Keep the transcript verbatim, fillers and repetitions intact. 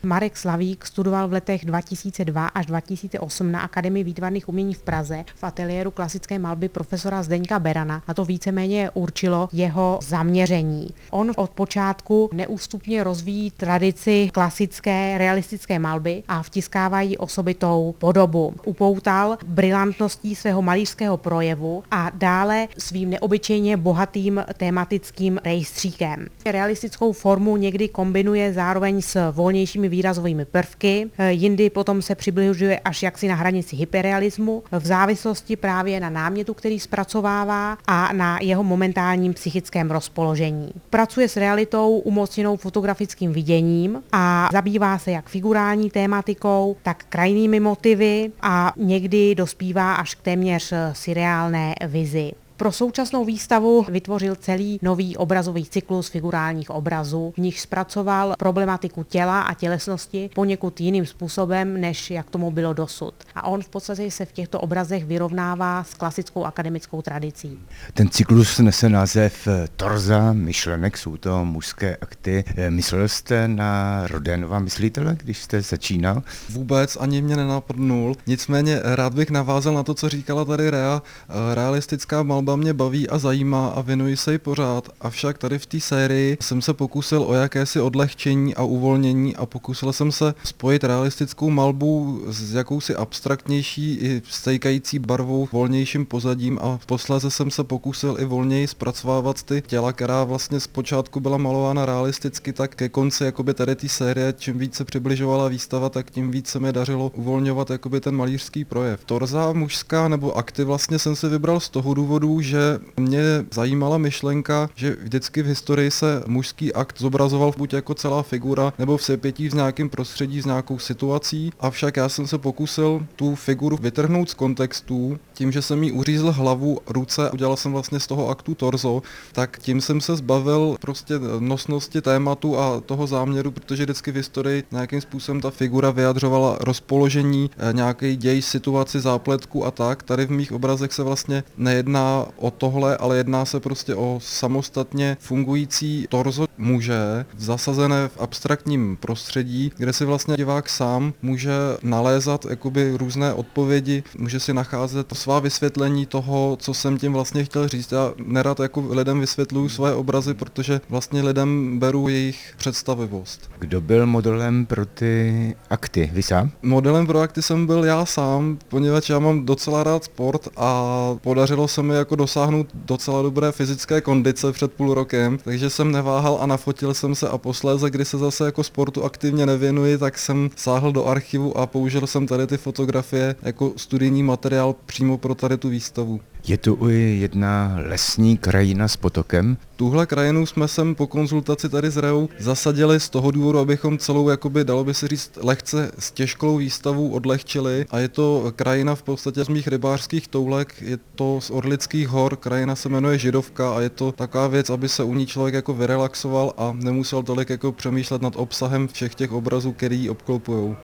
Marek Slavík studoval v letech dva tisíce dva až dva tisíce osm na Akademii výtvarných umění v Praze v ateliéru klasické malby profesora Zdeňka Berana a to víceméně určilo jeho zaměření. On od počátku neústupně rozvíjí tradici klasické realistické malby a vtiskává jí osobitou podobu. Upoutal brilantností svého malířského projevu a dále svým neobyčejně bohatým tematickým rejstříkem. Realistickou formu někdy kombinuje zároveň s volnějšími výrazovými prvky, jindy potom se přibližuje až jaksi na hranici hyperrealismu v závislosti právě na námětu, který zpracovává a na jeho momentálním psychickém rozpoložení. Pracuje s realitou umocněnou fotografickým viděním a zabývá se jak figurální tématikou, tak krajnými motivy a někdy dospívá až k téměř surreálné vizi. Pro současnou výstavu vytvořil celý nový obrazový cyklus figurálních obrazů, v nich zpracoval problematiku těla a tělesnosti poněkud jiným způsobem, než jak tomu bylo dosud. A on v podstatě se v těchto obrazech vyrovnává s klasickou akademickou tradicí. Ten cyklus nese název Torza myšlenek, jsou to mužské akty. Myslel jste na Rodinova myslitele, když jste začínal? Vůbec ani mě nenapadnul. Nicméně rád bych navázal na to, co říkala tady Rea. Realistická malba mě baví a zajímá a věnuji se jí pořád, avšak tady v té sérii jsem se pokusil o jakési odlehčení a uvolnění a pokusil jsem se spojit realistickou malbu s jakousi abstraktnější i stejkající barvou, volnějším pozadím a posléze jsem se pokusil i volněji zpracovávat ty těla, která vlastně zpočátku byla malována realisticky, tak ke konci jakoby tady té série, čím víc se přibližovala výstava, tak tím víc se mi dařilo uvolňovat jakoby ten malířský projev. Torza mužská nebo akty vlastně jsem si vybral z toho důvodu, že mě zajímala myšlenka, že vždycky v historii se mužský akt zobrazoval buď jako celá figura, nebo v sepětí v nějakém prostředí s nějakou situací, avšak já jsem se pokusil tu figuru vytrhnout z kontextu, tím, že jsem jí uřízl hlavu, ruce, udělal jsem vlastně z toho aktu torzo, tak tím jsem se zbavil prostě nosnosti tématu a toho záměru, protože vždycky v historii nějakým způsobem ta figura vyjadřovala rozpoložení, nějaký děj, situaci, zápletku a tak. Tady v mých obrazech se vlastně nejedná o tohle, ale jedná se prostě o samostatně fungující torzo muže, zasazené v abstraktním prostředí, kde si vlastně divák sám může nalézat jakoby různé odpovědi, může si nacházet svá vysvětlení toho, co jsem tím vlastně chtěl říct. Já nerad jako lidem vysvětluju své obrazy, protože vlastně lidem beru jejich představivost. Kdo byl modelem pro ty akty? Vy sám? Modelem pro akty jsem byl já sám, poněvadž já mám docela rád sport a podařilo se mi jako dosáhnout docela dobré fyzické kondice před půl rokem, takže jsem neváhal a nafotil jsem se a posléze, kdy se zase jako sportu aktivně nevěnuji, tak jsem sáhl do archivu a použil jsem tady ty fotografie jako studijní materiál přímo pro tady tu výstavu. Je tu i jedna lesní krajina s potokem. Tuhle krajinu jsme sem po konzultaci tady s Reou zasadili z toho důvodu, abychom celou, jakoby, dalo by se říct, lehce stěžkolou výstavu odlehčili a je to krajina v podstatě z mých rybářských toulek, je to z Orlických hor, krajina se jmenuje Židovka a je to taková věc, aby se u ní člověk jako vyrelaxoval a nemusel tolik jako přemýšlet nad obsahem všech těch obrazů, který ji obklopují.